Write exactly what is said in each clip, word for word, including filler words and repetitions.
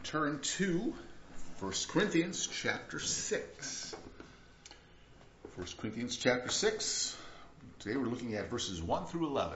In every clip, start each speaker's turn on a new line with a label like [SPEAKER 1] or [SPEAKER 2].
[SPEAKER 1] turn to First Corinthians chapter six. First Corinthians chapter six. Today we're looking at verses one through eleven.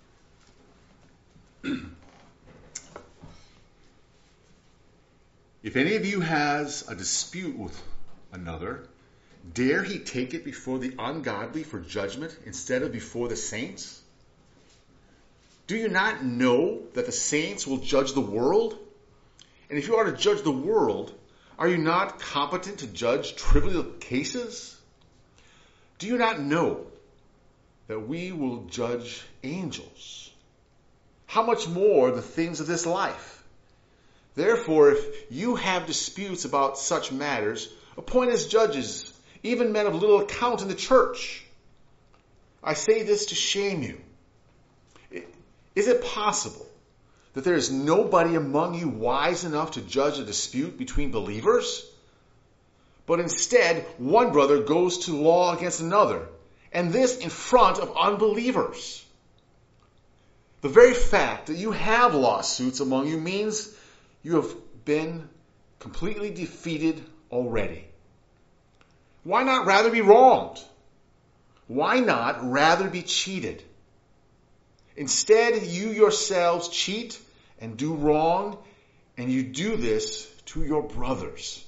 [SPEAKER 1] If any of you has a dispute with another, dare he take it before the ungodly for judgment instead of before the saints? Do you not know that the saints will judge the world? And if you are to judge the world, are you not competent to judge trivial cases? Do you not know that we will judge angels? How much more the things of this life? Therefore, if you have disputes about such matters, appoint as judges, even men of little account in the church. I say this to shame you. Is it possible that there is nobody among you wise enough to judge a dispute between believers? But instead, one brother goes to law against another, and this in front of unbelievers. The very fact that you have lawsuits among you means you have been completely defeated already. Why not rather be wronged? Why not rather be cheated? Instead, you yourselves cheat and do wrong, and you do this to your brothers.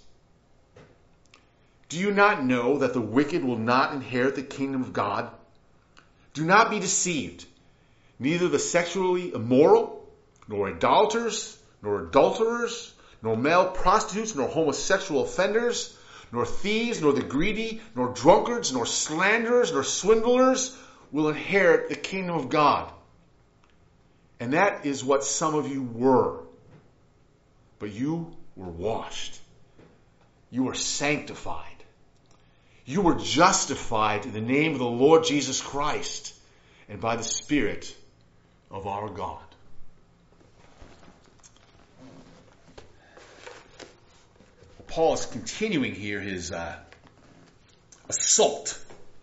[SPEAKER 1] Do you not know that the wicked will not inherit the kingdom of God? Do not be deceived. Neither the sexually immoral, nor idolaters, nor adulterers, nor male prostitutes, nor homosexual offenders, nor thieves, nor the greedy, nor drunkards, nor slanderers, nor swindlers will inherit the kingdom of God. And that is what some of you were. But you were washed. You were sanctified. You were justified in the name of the Lord Jesus Christ and by the Spirit of our God. Paul is continuing here his uh, assault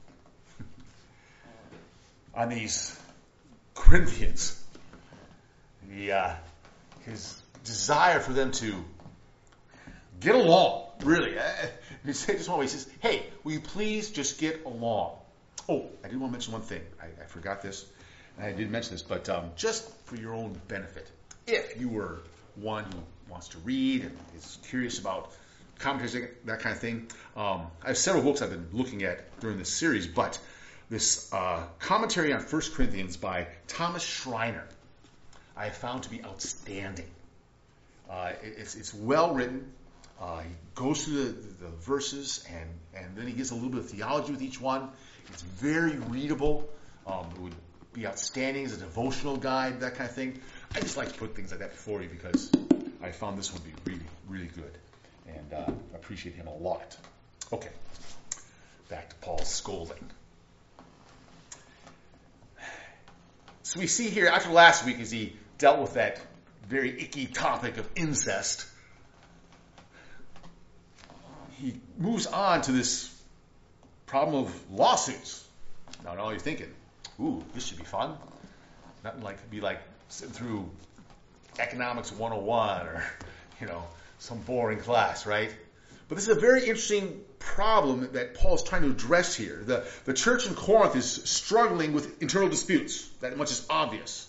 [SPEAKER 1] on these Corinthians. The, uh, his desire for them to get along, really. He just one way, he says, hey, will you please just get along? Oh, I did want to mention one thing. I, I forgot this, and I didn't mention this, but um, just for your own benefit, if you were one who wants to read and is curious about commentaries, that kind of thing, um, I have several books I've been looking at during this series, but this uh, commentary on First Corinthians by Thomas Schreiner, I have found to be outstanding. Uh, it, it's, it's well written. Uh, he goes through the, the verses, and, and then he gives a little bit of theology with each one. It's very readable. Um, it would be outstanding as a devotional guide, that kind of thing. I just like to put things like that before you because I found this one to be really, really good. And uh, I appreciate him a lot. Okay, back to Paul's scolding. So we see here, after last week, as he dealt with that very icky topic of incest, he moves on to this problem of lawsuits. Now, now you're thinking, ooh, this should be fun. Nothing like be like sitting through Economics one oh one or, you know, some boring class, right? But this is a very interesting problem that Paul is trying to address here. The, the church in Corinth is struggling with internal disputes. That much is obvious.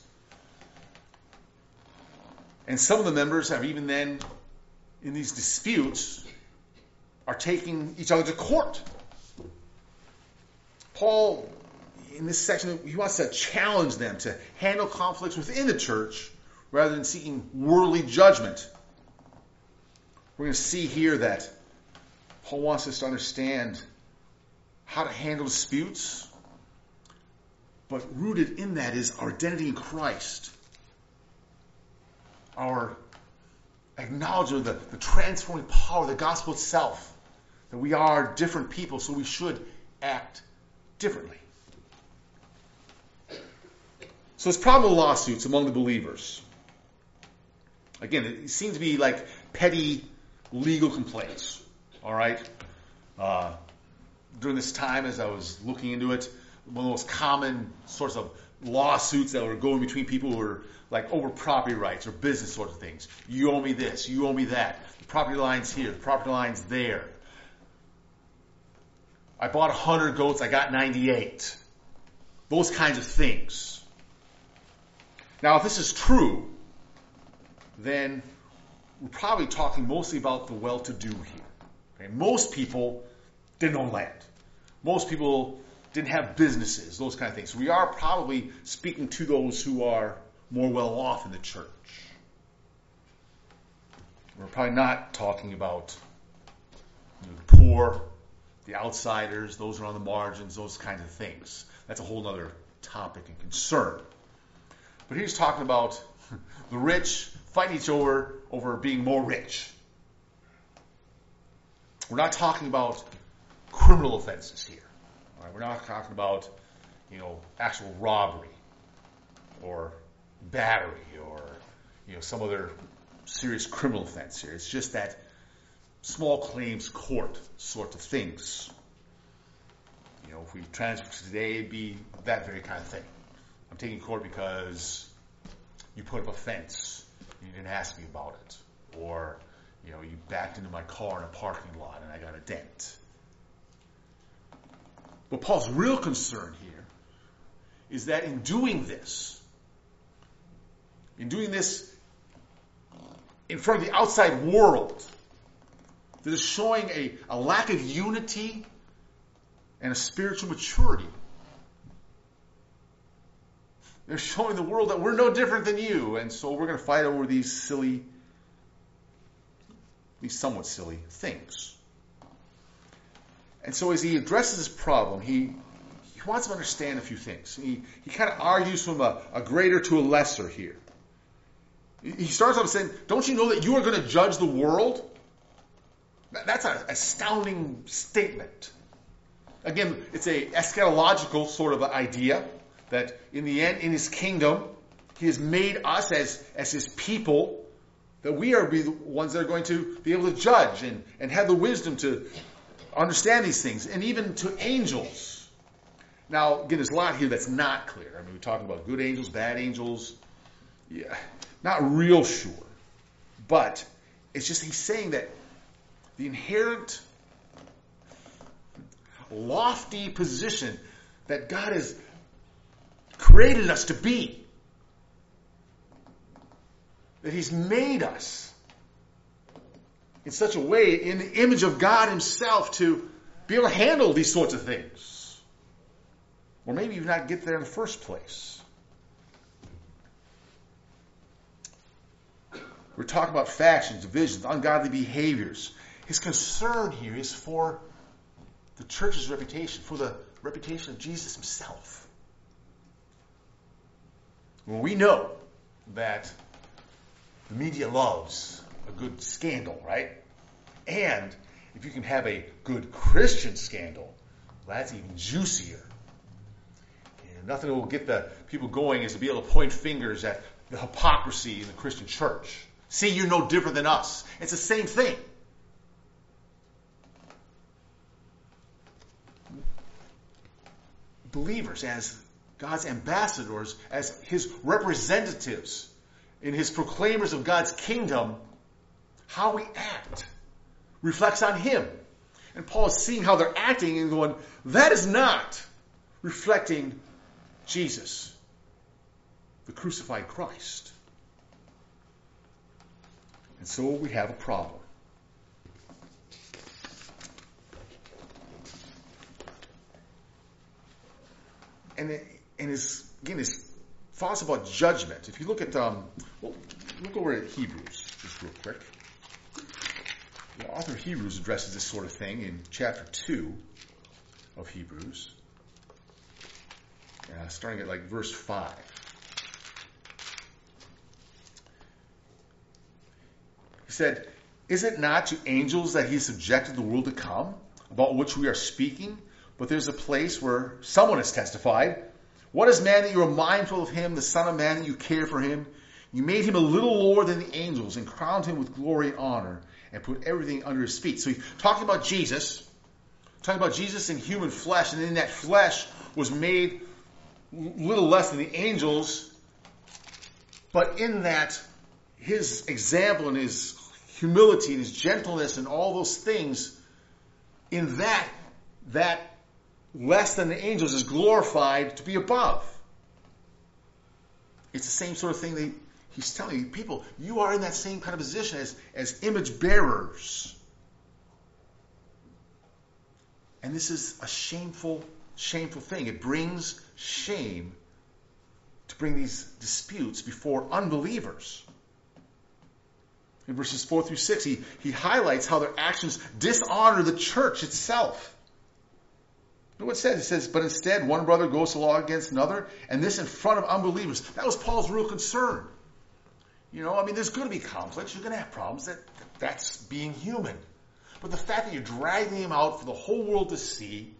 [SPEAKER 1] And some of the members have even then, in these disputes, are taking each other to court. Paul, in this section, he wants to challenge them to handle conflicts within the church rather than seeking worldly judgment. We're going to see here that Paul wants us to understand how to handle disputes, but rooted in that is our identity in Christ. Our acknowledgement of the, the transforming power of the gospel itself. That we are different people, so we should act differently. So this problem of lawsuits among the believers. Again, it seems to be like petty legal complaints. All right? Uh, during this time, as I was looking into it, one of the most common sorts of lawsuits that were going between people who were like over property rights or business sorts of things. You owe me this, you owe me that. The property line's here, the property line's there. I bought one hundred goats, I got ninety-eight. Those kinds of things. Now, if this is true, then we're probably talking mostly about the well-to-do here. Okay? Most people didn't own land. Most people didn't have businesses, those kind of things. So we are probably speaking to those who are more well-off in the church. We're probably not talking about you know, the poor, the outsiders, those who are on the margins, those kinds of things. That's a whole other topic and concern. But he's talking about the rich fighting each other over being more rich. We're not talking about criminal offenses here. All right? We're not talking about, you know, actual robbery or battery or, you know, some other serious criminal offense here. It's just that small claims court sort of things. You know, if we transfer to today, it'd be that very kind of thing. I'm taking court because you put up a fence and you didn't ask me about it. Or, you know, you backed into my car in a parking lot and I got a dent. But Paul's real concern here is that in doing this, in doing this in front of the outside world, that is showing a, a lack of unity and a spiritual maturity. They're showing the world that we're no different than you, and so we're going to fight over these silly, these somewhat silly things. And so as he addresses this problem, he, he wants to understand a few things. He, he kind of argues from a, a greater to a lesser here. He starts off saying, don't you know that you are going to judge the world? That's an astounding statement. Again, it's a eschatological sort of idea that in the end, in his kingdom, he has made us as, as his people, that we are be the ones that are going to be able to judge and, and have the wisdom to understand these things, and even to angels. Now, again, there's a lot here that's not clear. I mean, we're talking about good angels, bad angels. Yeah, not real sure. But it's just he's saying that the inherent lofty position that God has created us to be, that he's made us in such a way in the image of God himself to be able to handle these sorts of things. Or maybe even not get there in the first place. We're talking about factions, divisions, ungodly behaviors. His concern here is for the church's reputation, for the reputation of Jesus himself. Well, we know that the media loves a good scandal, right? And if you can have a good Christian scandal, well, that's even juicier. And nothing that will get the people going is to be able to point fingers at the hypocrisy in the Christian church. See, you're no different than us. It's the same thing. Believers, as God's ambassadors, as his representatives, in his proclaimers of God's kingdom, how we act reflects on him. And Paul is seeing how they're acting and going, that is not reflecting Jesus, the crucified Christ. And so we have a problem. And, and his, again, his thoughts about judgment. If you look at, um, well, look over at Hebrews, just real quick. The author of Hebrews addresses this sort of thing in chapter two of Hebrews, uh, starting at like verse five. He said, "Is it not to angels that he subjected the world to come, about which we are speaking? But there's a place where someone has testified. What is man that you are mindful of him, the Son of Man that you care for him? You made him a little lower than the angels and crowned him with glory and honor and put everything under his feet." So he's talking about Jesus, talking about Jesus in human flesh, and in that flesh was made little less than the angels, but in that his example and his humility and his gentleness and all those things, in that, that less than the angels is glorified to be above. It's the same sort of thing that he's telling you, people, you are in that same kind of position as, as image bearers. And this is a shameful, shameful thing. It brings shame to bring these disputes before unbelievers. In verses four through six, he, he highlights how their actions dishonor the church itself. Look what it says. It says, but instead one brother goes to law against another, and this in front of unbelievers. That was Paul's real concern. You know, I mean, there's going to be conflicts. You're going to have problems. That That's being human. But the fact that you're dragging him out for the whole world to see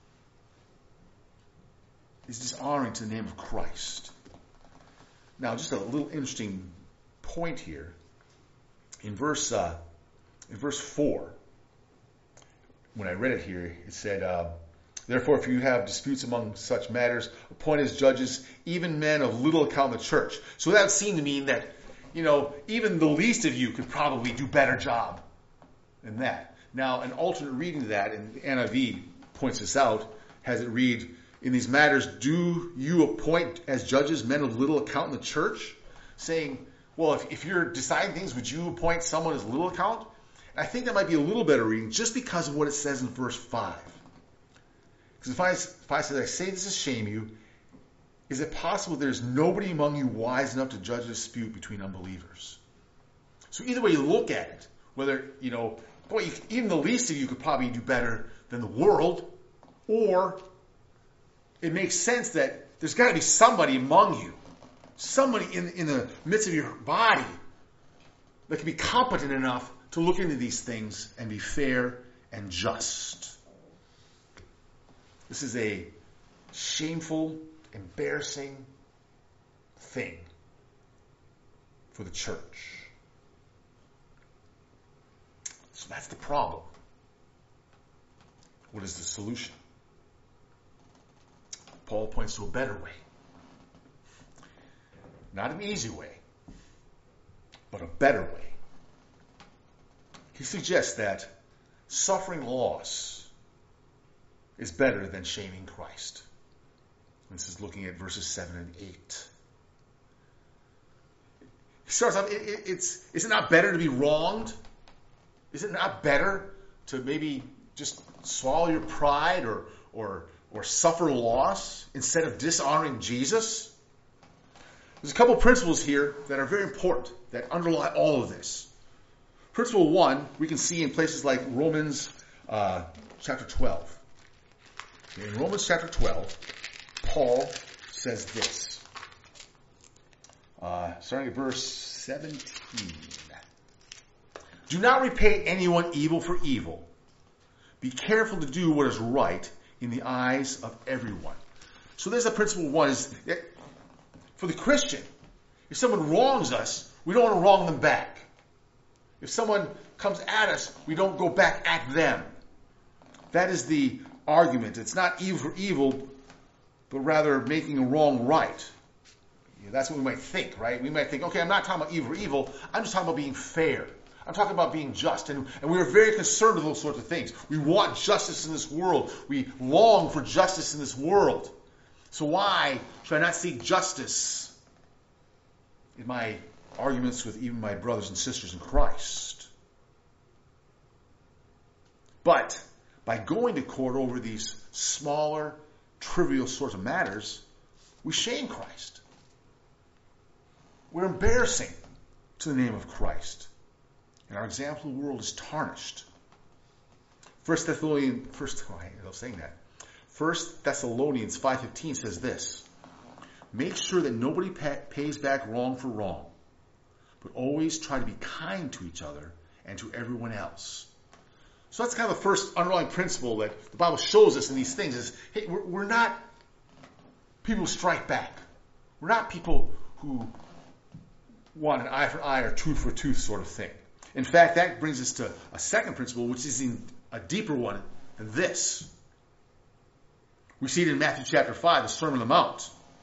[SPEAKER 1] is dishonoring to the name of Christ. Now, just a little interesting point here. In verse uh, in verse four, when I read it here, it said, uh, therefore, if you have disputes among such matters, appoint as judges even men of little account in the church. So that would seem to mean that, you know, even the least of you could probably do a better job than that. Now, an alternate reading to that, and the N I V points this out, has it read, in these matters, do you appoint as judges men of little account in the church? Saying, well, if, if you're deciding things, would you appoint someone as little account? And I think that might be a little better reading just because of what it says in verse five. Because if I, if I say, I say this to shame you, is it possible there's nobody among you wise enough to judge a dispute between unbelievers? So either way you look at it, whether, you know, boy, you, even the least of you could probably do better than the world, or it makes sense that there's got to be somebody among you, somebody in, in the midst of your body that can be competent enough to look into these things and be fair and just. This is a shameful, embarrassing thing for the church. So that's the problem. What is the solution? Paul points to a better way. Not an easy way, but a better way. He suggests that suffering loss is better than shaming Christ. This is looking at verses seven and eight. He starts off, it, it, it's, is it not better to be wronged? Is it not better to maybe just swallow your pride or, or, or suffer loss instead of dishonoring Jesus? There's a couple principles here that are very important that underlie all of this. Principle one, we can see in places like Romans uh, chapter twelve. In Romans chapter twelve, Paul says this, uh, starting at verse seventeen. Do not repay anyone evil for evil. Be careful to do what is right in the eyes of everyone. So there's a principle one, is that for the Christian, if someone wrongs us, we don't want to wrong them back. If someone comes at us, we don't go back at them. That is the argument. It's not evil for evil, but rather making a wrong right. Yeah, that's what we might think, right? We might think, okay, I'm not talking about evil for evil. I'm just talking about being fair. I'm talking about being just. And, and we are very concerned with those sorts of things. We want justice in this world. We long for justice in this world. So why should I not seek justice in my arguments with even my brothers and sisters in Christ? But by going to court over these smaller, trivial sorts of matters, we shame Christ. We're embarrassing to the name of Christ. And our example of the world is tarnished. First Thessalonians, first, oh, I was saying that. First Thessalonians five fifteen says this: make sure that nobody pa- pays back wrong for wrong, but always try to be kind to each other and to everyone else. So that's kind of the first underlying principle that the Bible shows us in these things is, hey, we're, we're not people who strike back. We're not people who want an eye for eye or tooth for tooth sort of thing. In fact, that brings us to a second principle, which is in a deeper one than this. We see it in Matthew chapter five, the Sermon on the Mount.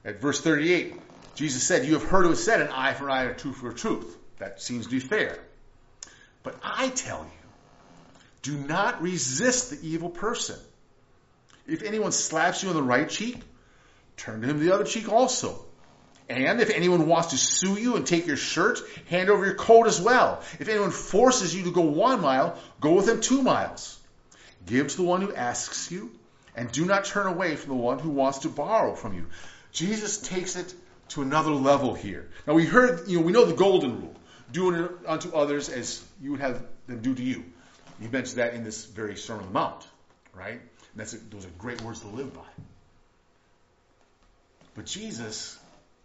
[SPEAKER 1] At verse thirty-eight, Jesus said, "You have heard it was said, an eye for an eye, and a tooth for a tooth." That seems to be fair. But I tell you, do not resist the evil person. If anyone slaps you on the right cheek, turn to him the other cheek also. And if anyone wants to sue you and take your shirt, hand over your coat as well. If anyone forces you to go one mile, go with him two miles. Give to the one who asks you, and do not turn away from the one who wants to borrow from you. Jesus takes it to another level here. Now we heard, you know, we know the golden rule. Do unto others as you would have them do to you. He mentioned that in this very Sermon on the Mount, right? And that's a, those are great words to live by. But Jesus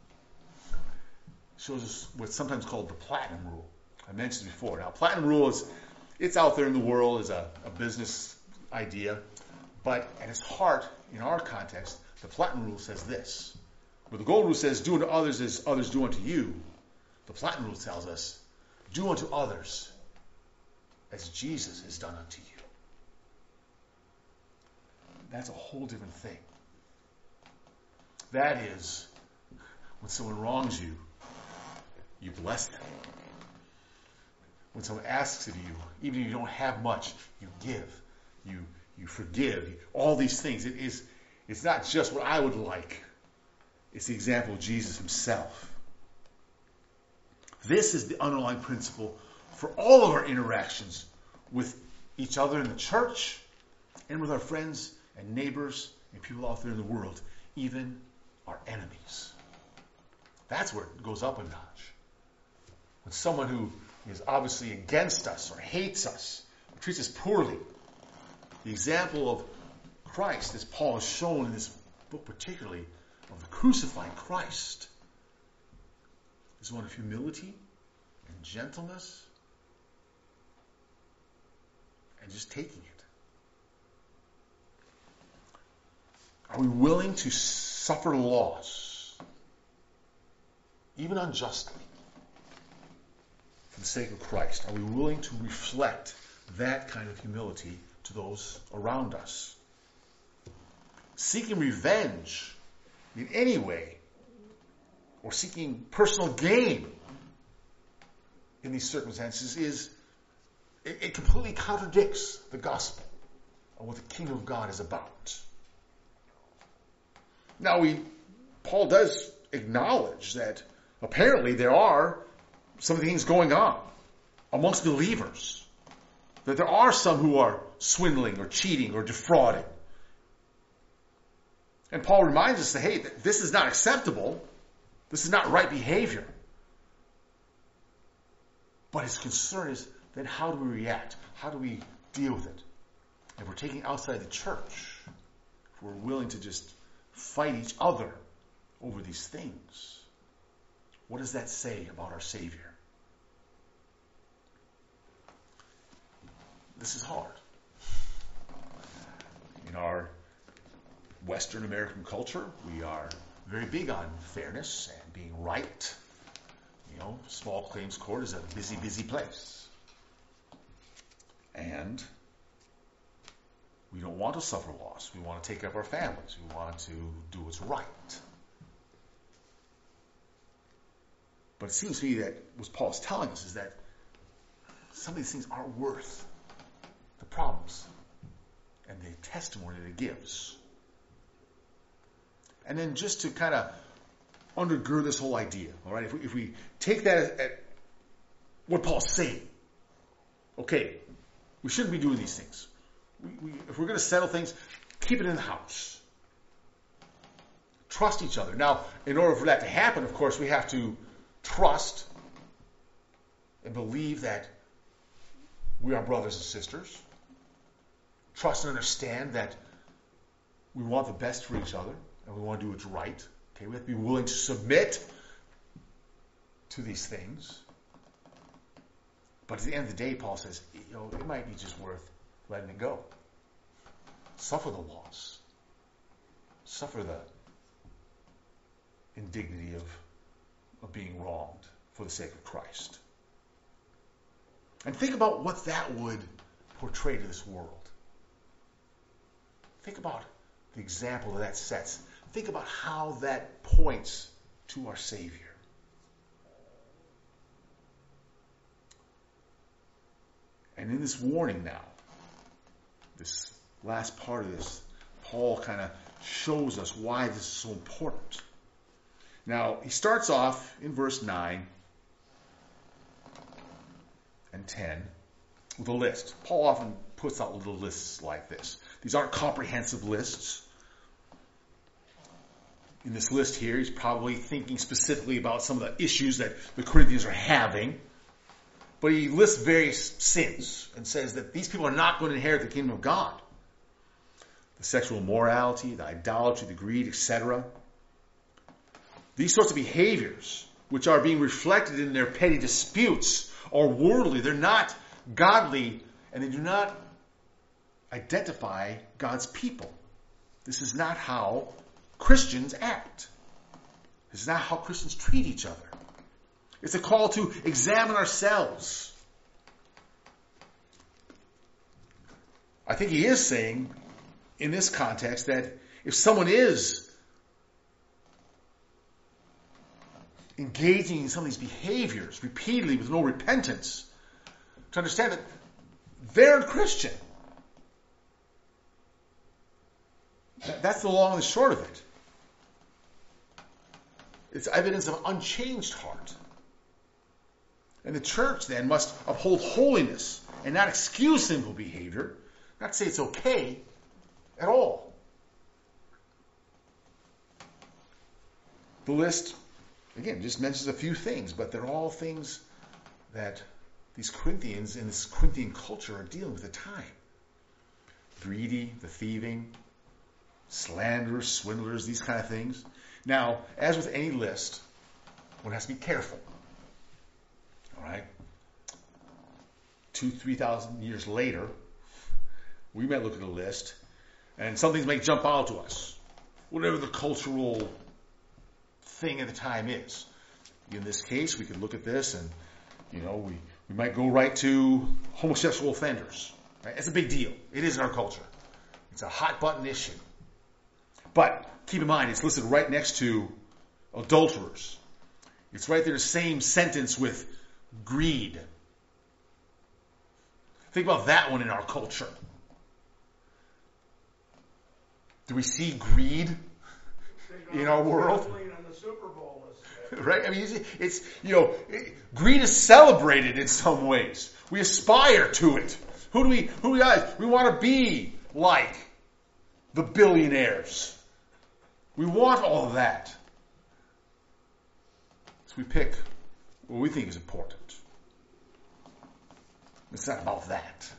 [SPEAKER 1] shows us what's sometimes called the platinum rule. I mentioned it before. Now, platinum rule is, it's out there in the world as a, a business idea, but at its heart, in our context, the platinum rule says this. Where the golden rule says, do unto others as others do unto you, the platinum rule tells us, do unto others as Jesus has done unto you. That's a whole different thing. That is, when someone wrongs you, you bless them. When someone asks of you, even if you don't have much, you give. You you forgive. All these things. It is, it's not just what I would like. It's the example of Jesus himself. This is the underlying principle for all of our interactions with each other in the church and with our friends and neighbors and people out there in the world, even our enemies. That's where it goes up a notch. When someone who is obviously against us or hates us or treats us poorly, the example of Christ, as Paul has shown in this book particularly, of the crucified Christ, is one of humility and gentleness and just taking it. Are we willing to suffer loss, even unjustly, for the sake of Christ? Are we willing to reflect that kind of humility to those around us? Seeking revenge in any way, or seeking personal gain in these circumstances, is it, it completely contradicts the gospel and what the kingdom of God is about. Now, we Paul does acknowledge that apparently there are some things going on amongst believers. That there are some who are swindling or cheating or defrauding. And Paul reminds us that, hey, this is not acceptable. This is not right behavior. But his concern is then how do we react? How do we deal with it? If we're taking outside the church, if we're willing to just fight each other over these things, what does that say about our Savior? This is hard. In our Western American culture, we are very big on fairness and being right. You know, small claims court is a busy, busy place. And we don't want to suffer loss. We want to take care of our families. We want to do what's right. But it seems to me that what Paul's telling us is that some of these things aren't worth the problems and the testimony that it gives. And then just to kind of undergird this whole idea, all right, if we, if we take that at, at what Paul's saying, okay, we shouldn't be doing these things. We, we, if we're going to settle things, keep it in the house. Trust each other. Now, in order for that to happen, of course, we have to trust and believe that we are brothers and sisters. Trust and understand that we want the best for each other and we want to do what's right. Okay, we have to be willing to submit to these things. But at the end of the day, Paul says, you know, it might be just worth letting it go. Suffer the loss. Suffer the indignity of, of being wronged for the sake of Christ. And think about what that would portray to this world. Think about the example that that sets. think about how that points to our Savior. And in this warning now, this last part of this, Paul kind of shows us why this is so important. Now, he starts off in verse nine and ten with a list. Paul often puts out little lists like this. These aren't comprehensive lists. In this list here, he's probably thinking specifically about some of the issues that the Corinthians are having. But he lists various sins and says that these people are not going to inherit the kingdom of God. The sexual immorality, the idolatry, the greed, et cetera. These sorts of behaviors, which are being reflected in their petty disputes, are worldly. They're not godly, and they do not identify God's people. This is not how Christians act. This is not how Christians treat each other. It's a call to examine ourselves. I think he is saying, in this context, that if someone is engaging in some of these behaviors repeatedly with no repentance, to understand that they're a Christian. That's the long and the short of it. It's evidence of unchanged heart. And the church then must uphold holiness and not excuse sinful behavior, not say it's okay at all. The list, again, just mentions a few things, but they're all things that these Corinthians in this Corinthian culture are dealing with at the time. Greedy, the thieving, slanderers, swindlers, these kind of things. Now, as with any list, one has to be careful. All right? Two, three thousand years later, we might look at a list, and some things may jump out to us. Whatever the cultural thing at the time is. In this case, we could look at this, and you know, we, we might go right to homosexual offenders. Right? It's a big deal. It is in our culture. It's a hot button issue. But keep in mind, it's listed right next to adulterers. It's right there, the same sentence with greed. Think about that one in our culture. Do we see greed in our world? Right? I mean, it's, you know, it, greed is celebrated in some ways. We aspire to it. Who do we, who do we guys? We want to be like the billionaires. We want all of that. So we pick what we think is important. It's not about that.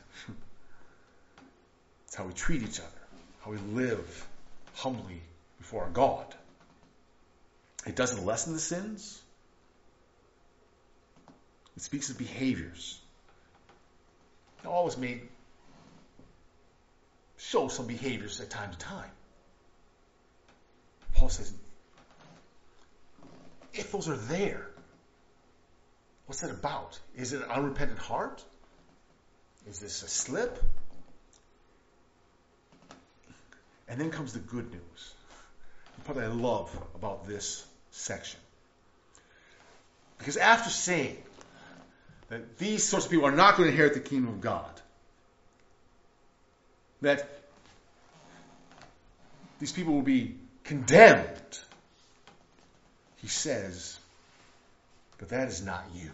[SPEAKER 1] It's how we treat each other, how we live humbly before our God. It doesn't lessen the sins. It speaks of behaviors. It always may show some behaviors at time to time. Paul says, if those are there, what's that about? Is it an unrepentant heart? Is this a slip? And then comes the good news. The part that I love about this section. Because after saying that these sorts of people are not going to inherit the kingdom of God, that these people will be condemned, he says, but that is not you.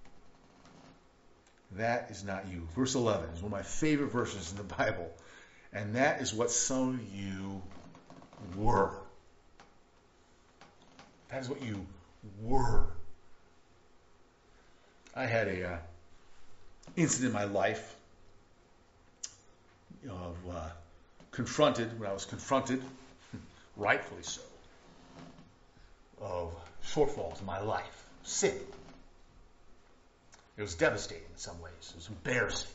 [SPEAKER 1] That is not you. Verse eleven is one of my favorite verses in the Bible. And that is what some of you were. That is what you were. I had a uh, incident in my life of uh, confronted, when I was confronted, rightfully so, of shortfalls in my life, sin. It was devastating in some ways. It was embarrassing.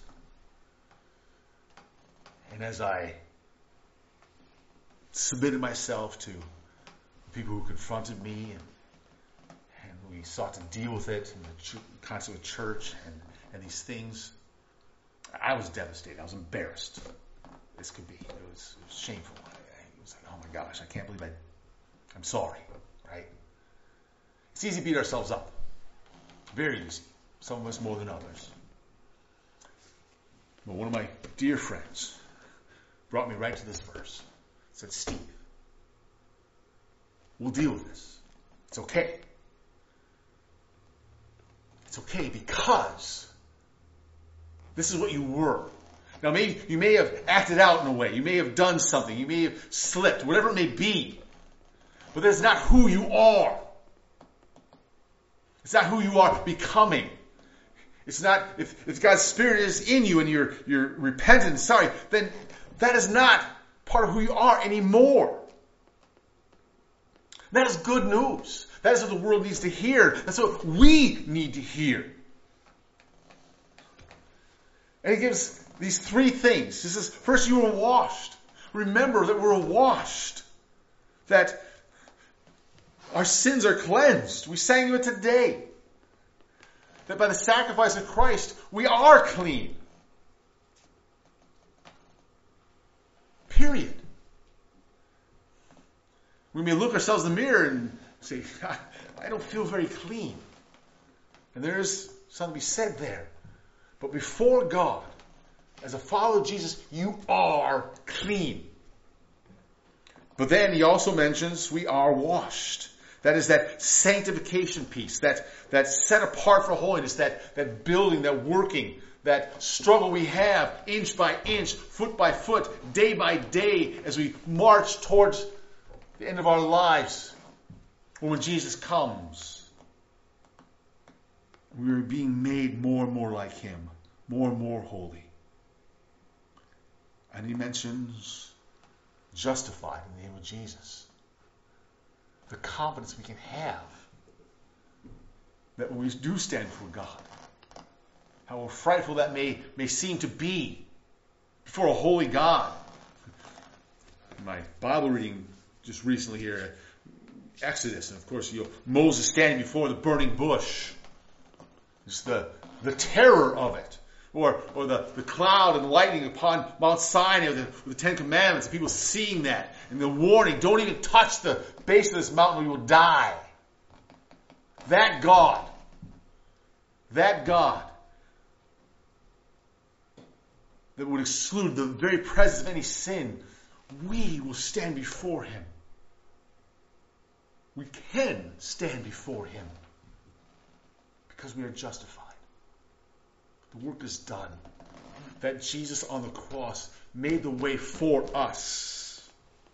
[SPEAKER 1] And as I submitted myself to the people who confronted me, and, and we sought to deal with it in the ch- concept of church and, and these things, I was devastated. I was embarrassed. This could be. It was, it was shameful. I, I was like, oh my gosh, I can't believe I I'm sorry, right? It's easy to beat ourselves up. Very easy. Some of us more than others. But one of my dear friends brought me right to this verse. Said, Steve, we'll deal with this. It's okay. It's okay because this is what you were. Now, maybe you may have acted out in a way. You may have done something. You may have slipped, whatever it may be. But that's not who you are. It's not who you are becoming. It's not, if, if God's Spirit is in you and you're, you're repentant and sorry, then that is not part of who you are anymore. That is good news. That is what the world needs to hear. That's what we need to hear. And he gives these three things. He says, first, you were washed. Remember that we're washed. That our sins are cleansed. We sang it today. That by the sacrifice of Christ, we are clean. Period. We may look ourselves in the mirror and say, I don't feel very clean. And there is something to be said there. But before God, as a follower of Jesus, you are clean. But then he also mentions we are washed. That is that sanctification piece, that, that set apart for holiness, that, that building, that working, that struggle we have inch by inch, foot by foot, day by day as we march towards the end of our lives. When Jesus comes, we are being made more and more like him, more and more holy. And he mentions justified in the name of Jesus. The confidence we can have that when we do stand before God, how frightful that may, may seem to be before a holy God. In my Bible reading just recently here, Exodus, and of course, you know, Moses standing before the burning bush. Just the, the terror of it. Or, or the, the cloud and lightning upon Mount Sinai with the, with the Ten Commandments, and people seeing that, and the warning, don't even touch the base of this mountain or you will die. That God, that God that would exclude the very presence of any sin, we will stand before him. We can stand before him because we are justified. The work is done. That Jesus on the cross made the way for us.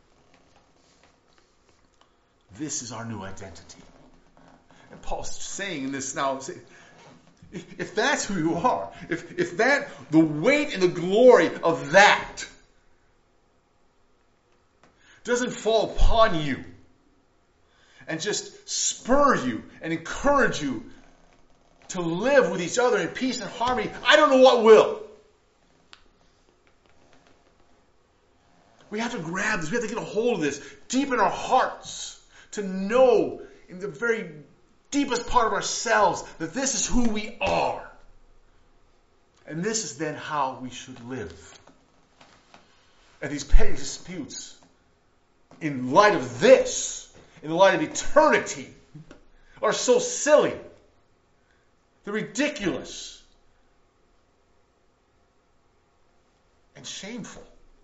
[SPEAKER 1] This is our new identity. And Paul's saying in this now, if that's who you are, if, if that, the weight and the glory of that doesn't fall upon you and just spur you and encourage you to live with each other in peace and harmony, I don't know what will. We have to grab this. We have to get a hold of this deep in our hearts to know in the very deepest part of ourselves that this is who we are. And this is then how we should live. And these petty disputes, in light of this, in the light of eternity, are so silly. They're ridiculous and shameful.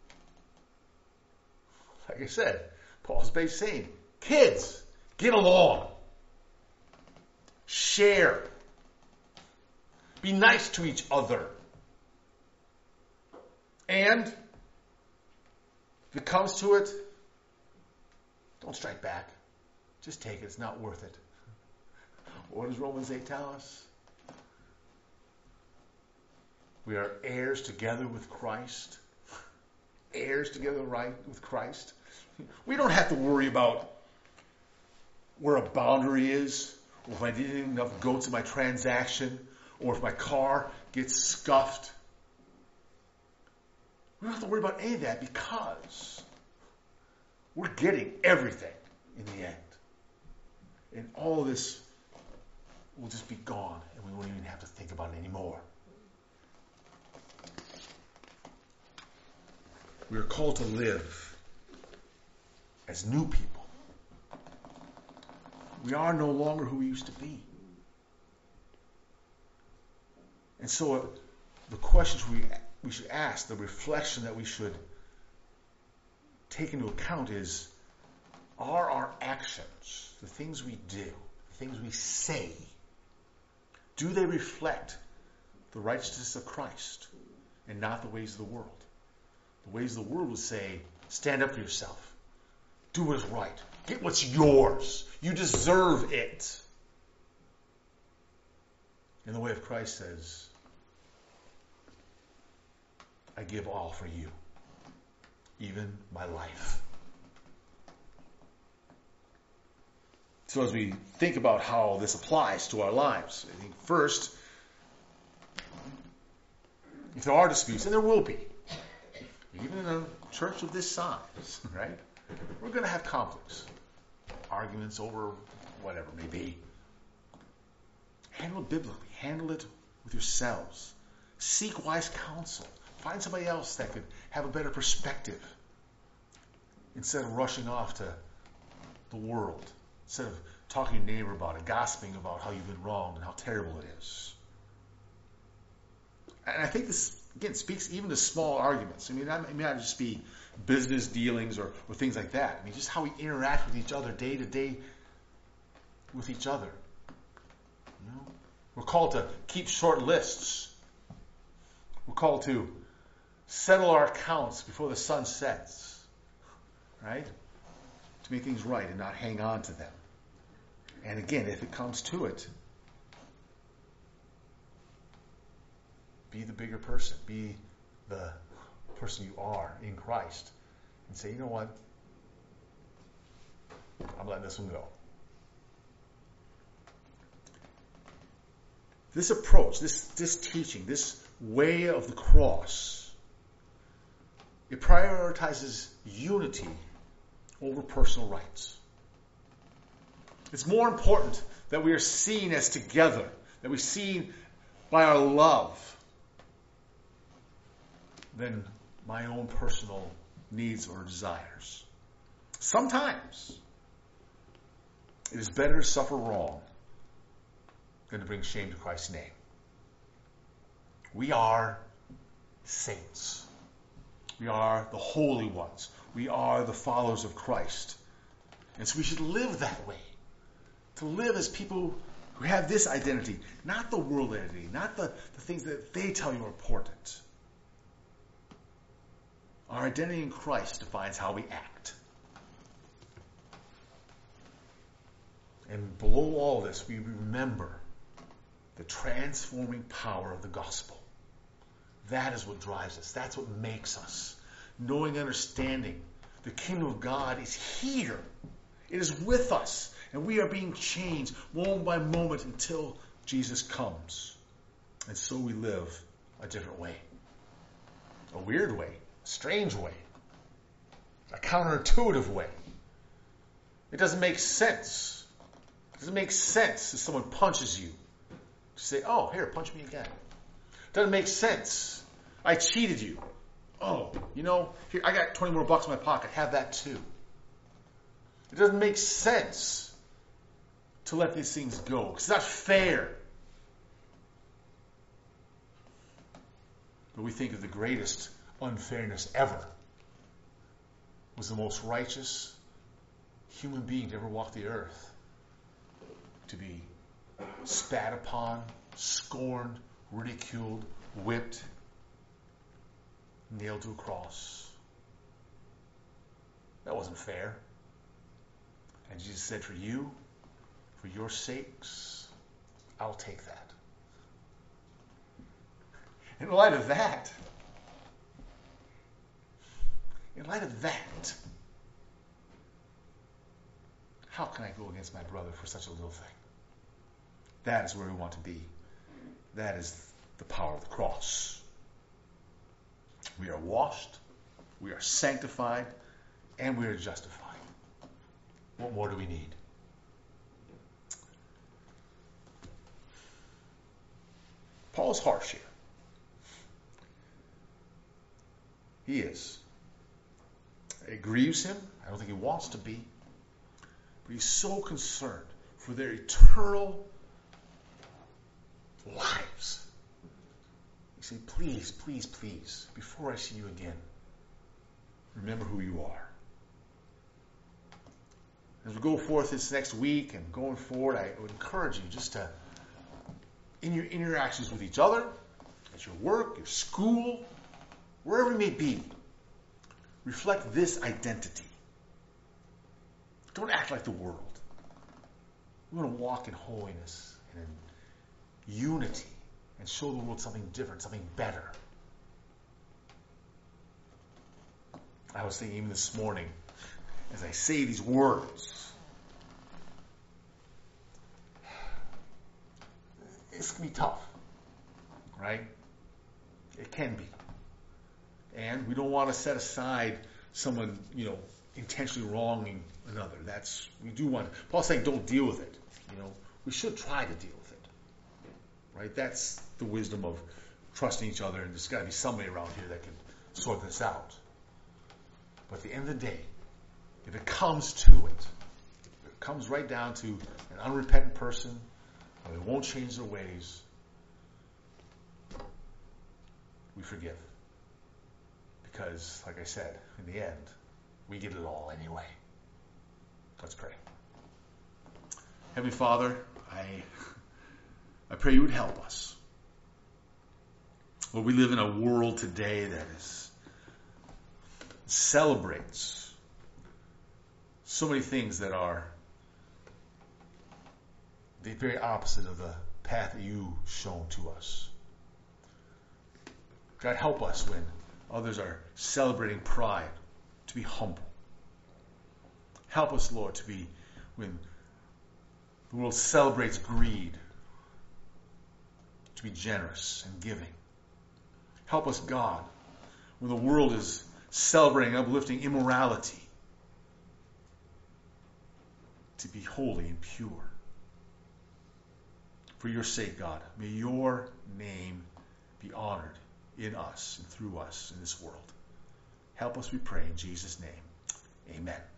[SPEAKER 1] Like I said, Paul's basically saying, kids, get along. Share. Be nice to each other. And if it comes to it, don't strike back. Just take it. It's not worth it. What does Romans eight tell us? We are heirs together with Christ. Heirs together right with Christ. We don't have to worry about where a boundary is, or if I didn't have enough goats in my transaction, or if my car gets scuffed. We don't have to worry about any of that because we're getting everything in the end. And all of this will just be gone, and we won't even have to think about it anymore. We are called to live as new people, We are no longer who we used to be. And so uh, the questions we, we should ask, the reflection that we should take into account is, are our actions, the things we do, the things we say, do they reflect the righteousness of Christ and not the ways of the world? The ways of the world would say, stand up for yourself. Do what is right. Get what's yours. You deserve it. And the way of Christ says, I give all for you, even my life. So as we think about how this applies to our lives, I think first, if there are disputes, and there will be, even in a church of this size, right? We're going to have conflicts, arguments over whatever it may be. Handle it biblically. Handle it with yourselves. Seek wise counsel. Find somebody else that could have a better perspective instead of rushing off to the world. Instead of talking to your neighbor about it, gossiping about how you've been wronged and how terrible it is. And I think this, again, speaks even to small arguments. I mean, it may not just be business dealings or, or things like that. I mean, just how we interact with each other day to day with each other. You know? We're called to keep short lists. We're called to settle our accounts before the sun sets. Right? To make things right and not hang on to them. And again, if it comes to it, be the bigger person. Be the person you are in Christ. And say, you know what? I'm letting this one go. This approach, this, this teaching, this way of the cross, it prioritizes unity over personal rights. It's more important that we are seen as together, that we're seen by our love than my own personal needs or desires. Sometimes it is better to suffer wrong than to bring shame to Christ's name. We are saints. We are the holy ones. We are the followers of Christ. And so we should live that way. To live as people who have this identity, not the world identity, not the, the things that they tell you are important. Our identity in Christ defines how we act. And below all this, we remember the transforming power of the gospel. That is what drives us. That's what makes us. Knowing, understanding, the kingdom of God is here. It is with us. And we are being changed moment by moment until Jesus comes. And so we live a different way. A weird way. A strange way. A counterintuitive way. It doesn't make sense. It doesn't make sense if someone punches you. To say, oh, here, punch me again. It doesn't make sense. I cheated you. Oh, you know, here, I got twenty more bucks in my pocket. Have that too. It doesn't make sense to let these things go. Because it's not fair. But we think of the greatest unfairness ever. Was the most righteous human being to ever walk the earth. To be spat upon, scorned, ridiculed, whipped, nailed to a cross. That wasn't fair. And Jesus said, for you, for your sakes, I'll take that. In light of that, in light of that, how can I go against my brother for such a little thing? That is where we want to be. That is the power of the cross. We are washed, we are sanctified, and we are justified. What more do we need? Paul is harsh here. He is. It grieves him. I don't think he wants to be. But he's so concerned for their eternal lives. You say, please, please, please, before I see you again, remember who you are. As we go forth this next week and going forward, I would encourage you just to, in your interactions with each other, at your work, your school, wherever it may be, reflect this identity. Don't act like the world. We want to walk in holiness and in unity and show the world something different, something better. I was thinking even this morning, as I say these words, it's going to be tough, right? It can be. And we don't want to set aside someone, you know, intentionally wronging another. That's, we do want, Paul's saying don't deal with it. You know, we should try to deal with it. Right? That's the wisdom of trusting each other, and there's got to be somebody around here that can sort this out. But at the end of the day, if it comes to it, if it comes right down to an unrepentant person, or they won't change their ways, we forgive. Because, like I said, in the end, we get it all anyway. Let's pray. Heavenly Father, I I pray you would help us. Lord, we live in a world today that is celebrates so many things that are the very opposite of the path that you shown to us. God, help us when others are celebrating pride, to be humble. Help us, Lord, to be, when the world celebrates greed, to be generous and giving. Help us, God, when the world is celebrating, uplifting immorality, to be holy and pure. For your sake, God, may your name be honored in us and through us in this world. Help us, we pray, in Jesus' name. Amen.